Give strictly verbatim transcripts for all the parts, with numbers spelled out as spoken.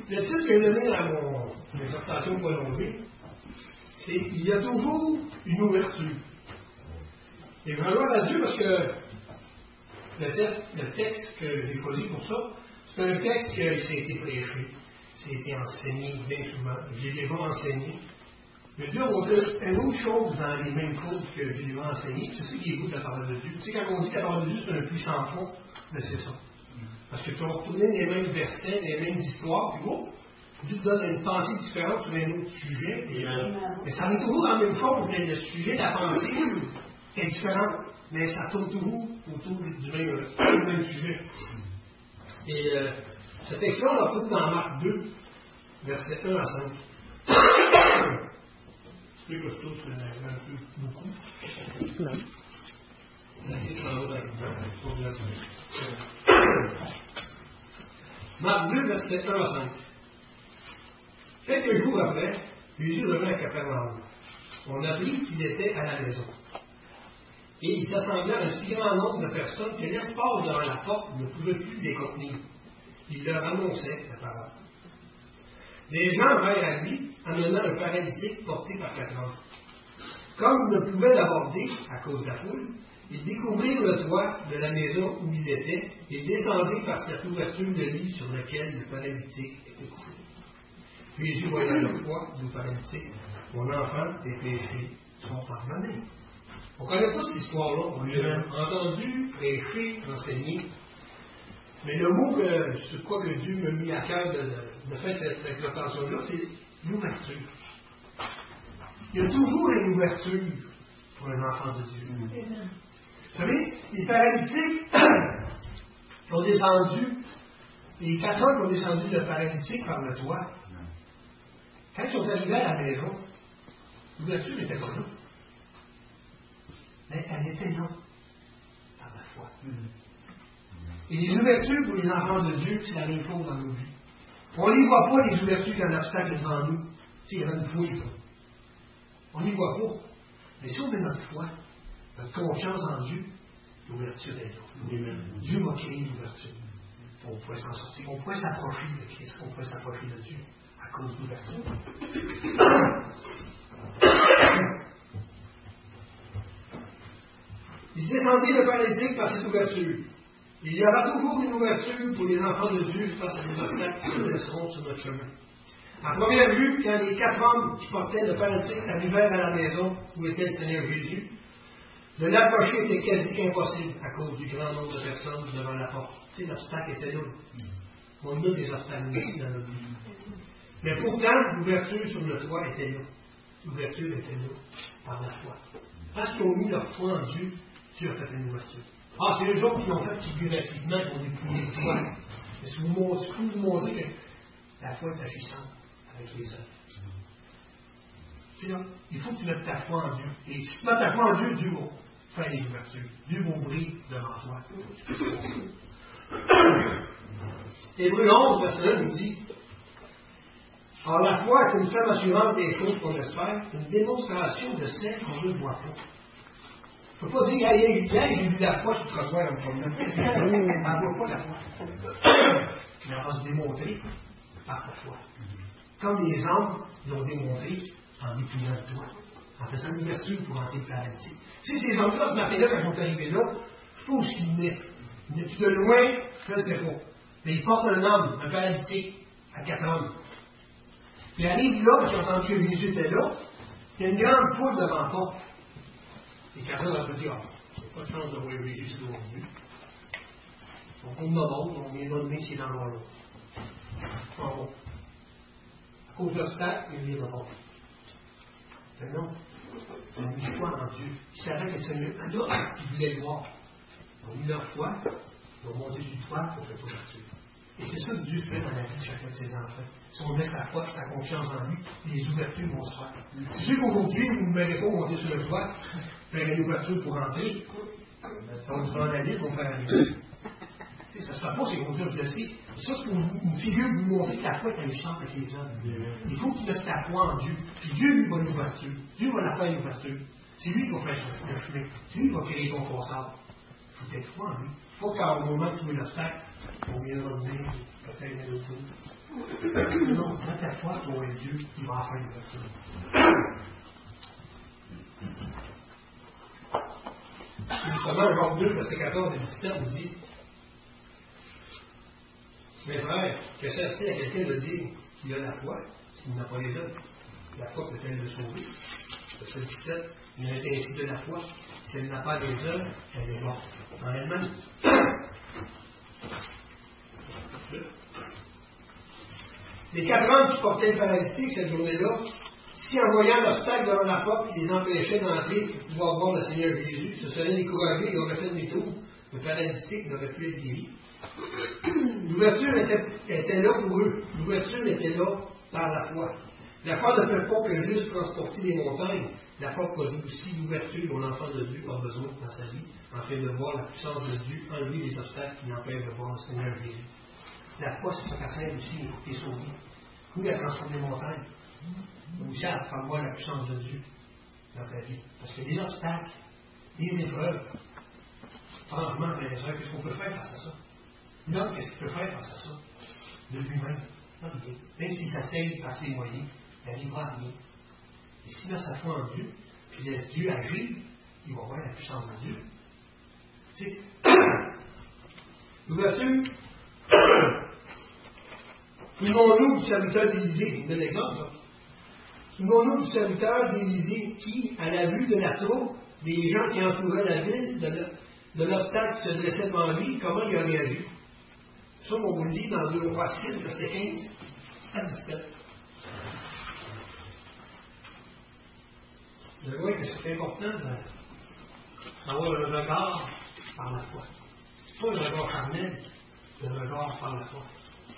le titre que j'ai donné à mon exhortation prolongée, c'est il y a toujours une ouverture. Et vraiment à Dieu parce que le texte, le texte que j'ai choisi pour ça, c'est un texte qui a été prêché, ça a été enseigné bien souvent. J'ai déjà enseigné. Mais Dieu a montré une autre chose dans les mêmes choses que j'ai déjà enseigné. C'est ça qui est beau de la parole de Dieu. Tu sais, quand on dit que la parole de Dieu c'est un puits sans fond, mais c'est ça. Parce que tu vas retourner les mêmes versets, les mêmes histoires, puis bon, Dieu te donne une pensée différente sur un autre sujet. Et, euh, mais ça en est toujours dans la même chose, mais le sujet, la pensée est différente. Mais ça tourne toujours autour du même, du même sujet. Et euh, ce texte-là, on l'a retrouve dans Marc deux, versets un à cinq. C'est plus costaud, c'est un peu beaucoup. Non. Marc deux, versets un à cinq. Quelques jours après, Jésus revint à Capernaum. On apprit qu'il était à la maison. Et il s'assemblait un si grand nombre de personnes que l'espace devant la porte ne pouvait plus les contenir. Il leur annonçait la parole. Les gens vinrent à lui, amenant un paralytique porté par quatre hommes. Comme ils ne pouvaient l'aborder à cause de la foule, ils découvrirent le toit de la maison où il était et descendirent par cette ouverture de lit sur laquelle le paralytique était couché. Jésus voyant le foi du paralytique, mon enfant, tes péchés sont pardonnés. On connaît tous cette histoire-là, on l'a entendu, prêcher, enseigner. Mais le mot que, sur quoi que Dieu m'a mis à cœur de, de, de faire cette exhortation-là, c'est l'ouverture. Il y a toujours une ouverture pour un enfant de Dieu. Amen. Vous savez, les paralytiques qui ont descendu, les quatre hommes qui ont descendu le paralytique par le toit, quand ils sont arrivés à la maison, l'ouverture n'était pas là. Mais elle était là, par la foi. Et les ouvertures pour les enfants de Dieu, c'est la même chose dans nos vies. On ne les voit pas, les ouvertures, qu'un obstacle est devant nous. Tu sais, il y avait une foule. On ne les voit pas. Mais si on met notre foi, notre confiance en Dieu, l'ouverture est là. Dieu m'a créé l'ouverture. On pourrait s'en sortir. On pourrait s'approcher de Christ. On pourrait s'approcher de Dieu à cause de l'ouverture. Il descendit le paralytique par cette ouverture. Il y aura toujours une ouverture pour les enfants de Dieu face à des obstacles qui se laisseront sur notre chemin. À première vue, quand les quatre hommes qui portaient le paralytique arrivèrent à la maison où était le Seigneur Jésus, de l'approcher était quasi impossible à cause du grand nombre de personnes devant la porte. Tu sais, l'obstacle était là. On a des obstacles dans notre vie. Mais pourtant, l'ouverture sur le toit était là. L'ouverture était là par la foi. Parce qu'ils ont mis leur foi en Dieu, Dieu a fait une ouverture. Ah, c'est les autres qui l'ont fait figurativement, qui ont dépouillé le toit. Mais si vous montrez, vous montrez que la foi est agissante avec les œuvres. C'est là. Il faut que tu mettes ta foi en Dieu. Et si tu mets ta foi en Dieu, Dieu va faire les ouvertures. Dieu va ouvrir devant toi. Hébreux onze, verset un nous dit: alors la foi est une ferme assurance des choses qu'on espère, une démonstration de celles qu'on ne voit pas. Il ne faut pas dire, ah, hier, j'ai vu la foi, tu te reçois un problème. Elle ne voit pas la foi. Mais elle va se démontrer par la foi. Comme les hommes l'ont démontré en dépouillant le toit, en faisant une ouverture pour entrer le paralytique. Si ces hommes-là, ce matin-là, quand ils sont arrivés là, je pense qu'ils venaient. Ils venaient de loin, je ne sais pas. Mais ils portent un homme, un paralytique, à quatre hommes. Puis ils arrivent là, qui ont entendu que Jésus était là, il y a une grande foule devant la porte. Et quatre hommes ont dit, ah, j'ai pas de chance de voir Jésus devant Dieu. Donc on me montre, on vient donner ces endroits-là. En haut. À cause de l'obstacle, il vient d'abord. Mais non, on a mis foi en Dieu. Ils savaient que le Seigneur était là, ils voulaient le voir. Ils ont mis leur foi, ils ont monté du toit pour faire l'ouverture. Et c'est ça que Dieu fait dans la vie de chacun de ses enfants. Si on met sa foi, sa confiance en lui, les ouvertures vont se faire. C'est sûr qu'aujourd'hui, vous ne m'aurez pas monter sur le toit, faire une ouverture pour entrer. Ça va nous prendre la vie pour faire arriver. Ça ne se fait pas, c'est comme ça, je le sais. Ça, c'est pour une figure de vous montrer que la foi est agissante avec les hommes. Il faut que tu mettes ta foi en Dieu. Puis Dieu lui va l'ouverture. Dieu va la faire l'ouverture. C'est lui qui va faire le chemin. C'est lui qui va créer ton passage. Il faut être foi en lui. Il faut qu'à un moment où tu mets l'obstacle, on viendra dire, peut-être une autre chose. Non, dans ta foi, ton Dieu, il va en faire l'ouverture. Justement, Jean deux, verset quatorze et dix-sept nous dit: mes frères, que sert-il à quelqu'un de dire qu'il a la foi s'il n'a pas les œuvres? La foi peut-elle le sauver? Verset dix-sept, il en est ainsi de la foi. Si elle n'a pas les œuvres, elle est morte en elle-même. Les quatre hommes qui portaient le paralytique cette journée-là, si en voyant l'obstacle devant la porte qui les empêchait d'entrer pour pouvoir voir le Seigneur Jésus, se seraient découragés et auraient fait demi-tour, le paralytique n'aurait pu être guéri. L'ouverture était, était là pour eux. L'ouverture était là par la foi. La foi ne fait pas que juste transporter les montagnes. La foi produit aussi l'ouverture dont l'enfant de Dieu a besoin dans sa vie, afin de voir la puissance de Dieu enlever les obstacles qui l'empêchent de voir le Seigneur Jésus. La foi, c'est pas qu'à aussi, il faut que tu es sauvé. Oui, elle transforme les montagnes. Mais aussi, elle fait voir la puissance de Dieu dans ta vie. Parce que les obstacles, les épreuves, franchement, qu'est-ce qu'on peut faire face à ça? L'homme, qu'est-ce qu'il peut faire face à ça? De lui-même. Non, rien. Même s'il s'asseye par ses moyens, il n'arrivera à rien. Et s'il a sa foi en Dieu, puis laisse Dieu agir, il va voir la puissance de Dieu. Tu sais, l'ouverture, souvenons-nous du serviteur d'Élisée, je vous donne l'exemple, là. Souvenons-nous du serviteur d'Élisée qui, à la vue de la troupe, des gens qui entouraient la ville, de l'obstacle qui se dressait devant lui, comment il a réagi? Ça, on vous le dit dans deux Rois six, verset quinze à dix-sept. Je vois que c'est important d'avoir un regard par la foi. Pas un regard charnel, mais un regard par la foi.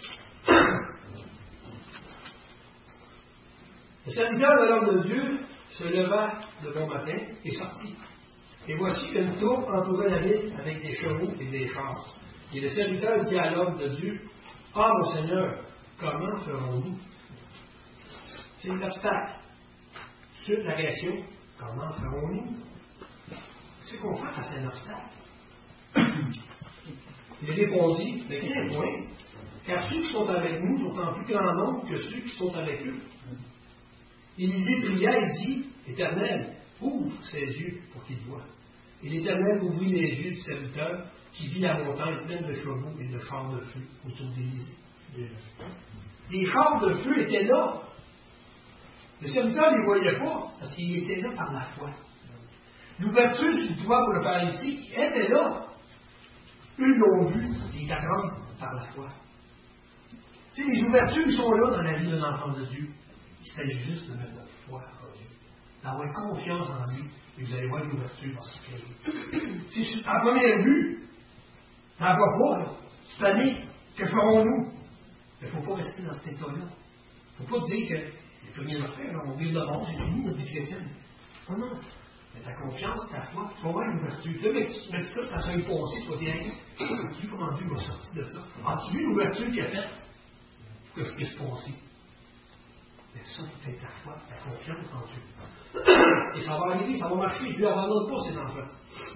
Le serviteur de l'homme de Dieu se leva de bon matin et sortit. Et voici qu'une troupe entourait la ville avec des chevaux et des chars. Et le serviteur dit à l'homme de Dieu: ah, mon Seigneur, comment ferons-nous? C'est l'obstacle. Suite la question: comment ferons-nous? C'est qu'on fait face à un obstacle. Il répondit: mais quel point? Car ceux qui sont avec nous sont en plus grand nombre que ceux qui sont avec eux. Élisée pria et dit: Éternel, ouvre ses yeux pour qu'il voie. Et l'Éternel ouvrit les yeux du serviteur, qui vit la montagne pleine de chevaux et de chars de feu autour d'Élisée. Les chars de feu étaient là. Le serviteur ne les voyait pas, parce qu'il était là par la foi. L'ouverture du toit pour le paralytique était là. Eux l'ont vu, les quatre hommes, par la foi. Tu sais, les ouvertures sont là dans la vie d'un enfant de Dieu. Il s'agit juste de mettre notre foi en Dieu, d'avoir confiance en lui, et vous allez voir l'ouverture dans ce pays. Si à première vue, ça ne va pas, là. Tu paniques, que ferons-nous? Il ne faut pas rester dans cet état-là. Il ne faut pas dire que il n'y a plus rien à faire, là. On vit le monde, c'est fini notre vie chrétienne. Non, non. Mais ta confiance, ta foi, tu vas voir l'ouverture. Là, mais tu mets ça, ça sera impensé, tu vas dire, hey, as-tu vu comment Dieu m'a sorti de ça? As-tu vu l'ouverture qu'il a faite? Pour que je puisse passer? Mais ça, c'est ta foi, ta confiance en Dieu. Et ça va arriver, ça va marcher. Dieu n'abandonne pas ses enfants.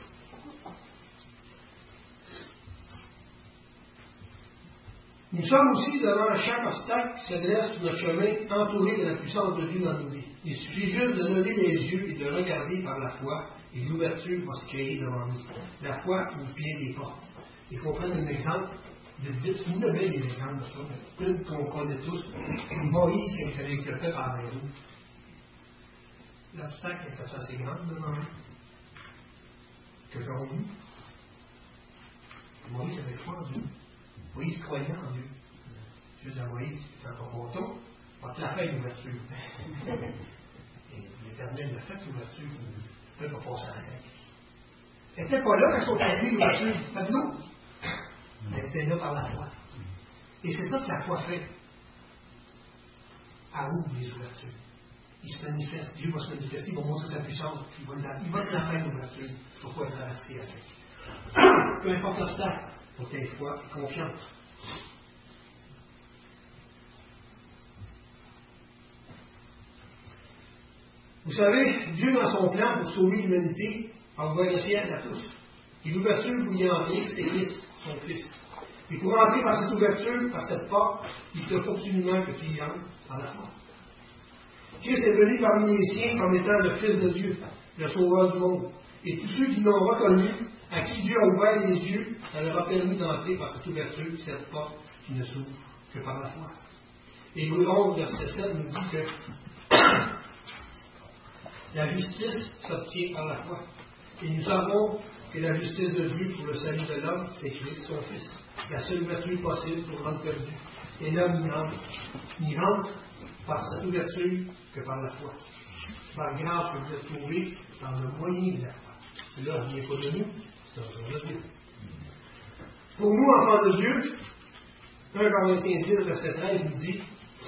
Nous sommes aussi devant chaque obstacle qui se dresse sur notre chemin, entouré de la puissance de Dieu dans nos vies. Il suffit juste de lever les yeux et de regarder par la foi, et l'ouverture va se créer devant nous. La foi ouvre bien les portes. Il faut prendre un exemple. De vite, vous avez des exemples de ça, mais une qu'on connaît tous. Moïse, qui avait été fait par la maison. L'obstacle est assez grand devant nous. Que ferons-nous? Moïse avait foi en Dieu. Moïse croyait en Dieu. Dieu dit à Moïse: dans ton ponton, va te la faire l'ouverture. Et l'Éternel a fait l'ouverture. Là, il va passer à la tête. Elle n'était pas là quand ils sont arrivés l'ouverture. Pas de nous. Elle était là par la foi. Et c'est ça que la foi fait. Elle ouvre les ouvertures. Il se manifeste. Dieu va se manifester, il va montrer sa puissance. Il va, la, il va te la faire l'ouverture. Il ne faut pas traverser à sec. Peu importe l'obstacle, il faut qu'il y ait foi et confiance. Vous savez, Dieu, dans son plan pour sauver l'humanité, a ouvert le ciel à tous. Et l'ouverture vous y en vient, c'est Christ, son Fils. Et pour entrer par cette ouverture, par cette porte, il te faut absolument que tu y entres par la foi. Christ est venu parmi les siens comme étant le Fils de Dieu, le Sauveur du monde. Et tous ceux qui l'ont reconnu, à qui Dieu a ouvert les yeux, ça leur a permis d'entrer par cette ouverture, cette porte qui ne s'ouvre que par la foi. Et Hébreux onze, verset sept, nous dit que la justice s'obtient par la foi. Et nous savons que la justice de Dieu pour le salut de l'homme, c'est Christ, son Fils. La seule ouverture possible pour l'homme perdu. Et l'homme n'y rentre, n'y rentre par cette ouverture que par la foi. Par grâce que vous êtes trouvés dans le moyen de la foi. Là, il n'y a pas de nous, c'est un don de Dieu. Pour nous, enfants de Dieu, un Corinthiens dix, verset treize nous dit: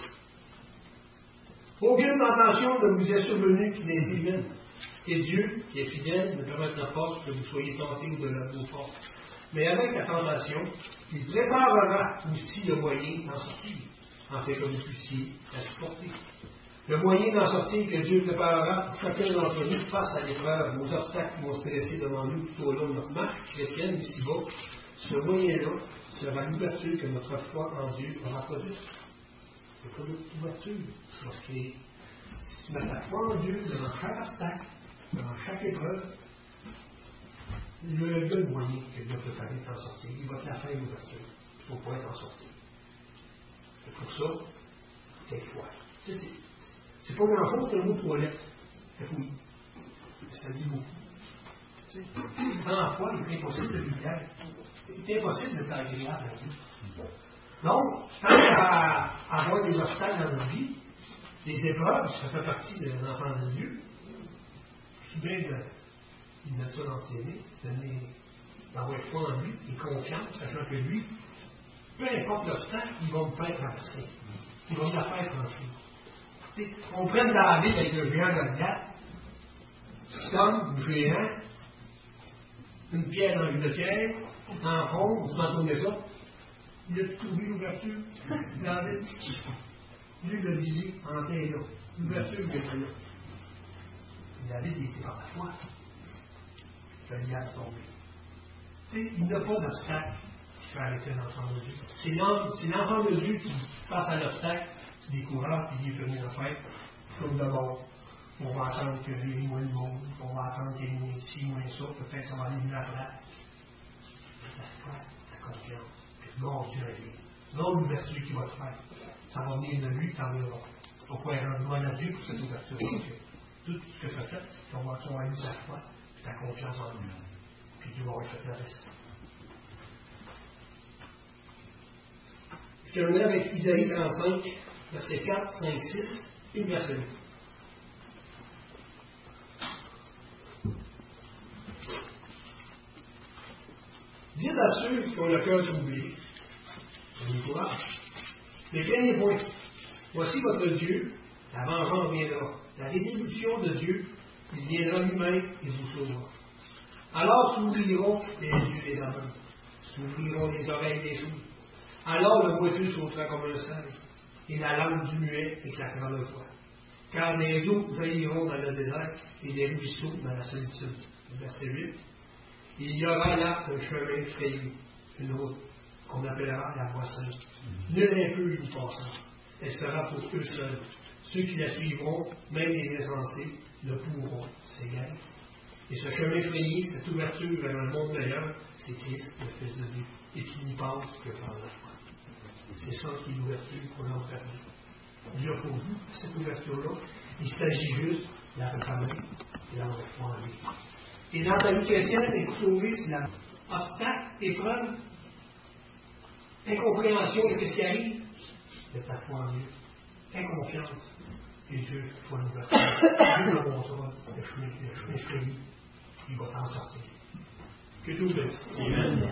aucune tentation ne vous est survenue qui n'est humaine. Et Dieu, qui est fidèle, ne permettra pas que vous soyez tentés au-delà de vos forces. Mais avec la tentation, il préparera aussi le moyen d'en sortir, en fait que vous puissiez la supporter. Le moyen d'en sortir que Dieu préparera pour chacun d'entre nous face à l'épreuve, aux obstacles qui vont se dresser devant nous tout au long de notre marche chrétienne ici-bas, ce moyen-là sera l'ouverture que notre foi en Dieu aura produite. Il n'y a pas d'ouverture. Parce que si tu mets ta foi en Dieu devant chaque obstacle, devant chaque épreuve, le seul moyen que Dieu peut faire t'en sortir, il va te la faire l'ouverture. Il ne faut pas t'en sortir. C'est pour ça, c'est foi. C'est, c'est, c'est pas grand-chose, c'est un mot de toilette. C'est fou. Mais ça dit beaucoup. T'sais, sans foi, il est impossible de lumière. C'est impossible d'être agréable à Dieu. Donc, quand à avoir des obstacles dans notre vie, des épreuves, ça fait partie des enfants de Dieu. Je suis bien de, il met ça dans ses mains, c'est d'avoir foi en lui et confiance, sachant que lui, peu importe l'obstacle, il va me faire traverser. Il va me la faire franchir. On prend David avec le géant Goliath, comme le géant, une pierre dans une pierre, en fond, vous entendez ça? Il a trouvé l'ouverture. David, lui le dit en terre là. L'ouverture, il était là. David, il était par la foi. Goliath tombé. Tu sais, il n'y a pas d'obstacle qui fait arrêter l'enfant de Dieu. C'est l'enfant de Dieu qui, face à l'obstacle, se décourage et il ne peut rien faire. Comme d'abord, on va attendre que j'ai moins de monde, on va attendre qu'il y ait moins ci, moins ça, peut-être ça va aller mieux après. La foi, la confiance. Non, Dieu agit. Non, l'ouverture qu'il va te faire. Ça va venir de lui, ça viendra. Pourquoi il rend gloire à Dieu pour cette ouverture? Parce que tout ce que ça fait, c'est qu'on va avoir mis la foi et ta confiance en lui. Puis Dieu va avoir fait le reste. Je terminerai avec Isaïe trente-cinq, versets quatre, cinq, six et verset huit. Dites à ceux qui ont le cœur troublé, ayez courage, ne craignez point. Voici votre Dieu, la vengeance viendra. La rétribution de Dieu, il viendra lui-même et vous sauvera. Alors s'ouvriront les yeux des aveugles, s'ouvriront les oreilles des sourds. Alors le boiteux sautera comme un sel, et la langue du muet éclatera de joie. Car les eaux jailliront dans le désert, et les ruisseaux dans la solitude. Verset huit. Il y aura là un chemin frayé, une route qu'on appellera la voie sainte. Nul impur y passera. Elle sera pour eux seuls. Ceux qui la suivront, même les insensés, ne pourront s'égarer. Et ce chemin frayé, cette ouverture vers un monde meilleur, c'est Christ, le Fils de Dieu. Et tu n'y penses que par la foi. C'est ça qui est l'ouverture pour l'homme perdu. Dieu a pour vous cette ouverture-là. Il s'agit juste de la réparer et de la foi en lui. Et dans ta vie chrétienne, être sauvé, c'est la obstacle, épreuve, incompréhension de ce qui arrive, de ta foi en Dieu. Inconfiance. Et Dieu, toi, nous va faire. Dieu le montrera le chemin, le chemin frayé. Il va t'en sortir. Que Dieu vous bénisse.